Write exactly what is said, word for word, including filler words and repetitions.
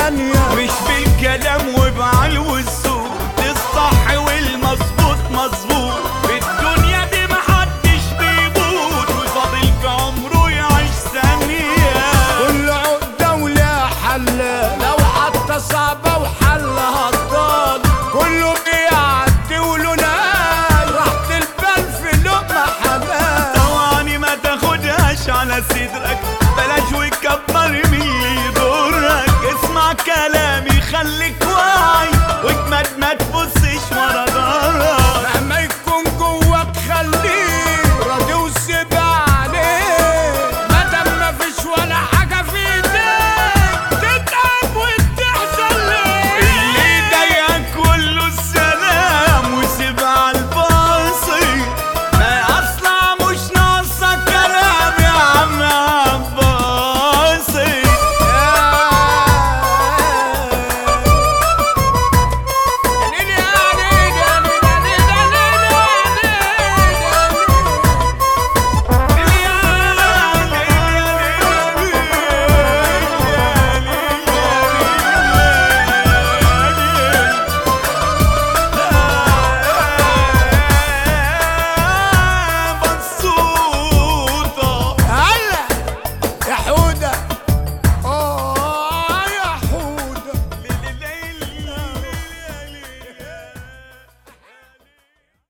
ثانية. مش بالكلام وبعلو والسوق، الصح والمظبوط مظبوط. في الدنيا دي محدش بيموت، وفاضل في عمره يعيش ثانية. كل عقدة ولها حل، لو حتى صعبة وحلها الضال. كله بيعدي وله نهاية، راحة البال في لقمة حلال. طوعني ما تاخدهاش على صدرك، بلاش وتكبر من اللي يضرك. اسمع كلامي خليك واعي، واجمد ما تبصش ورا ظهرك.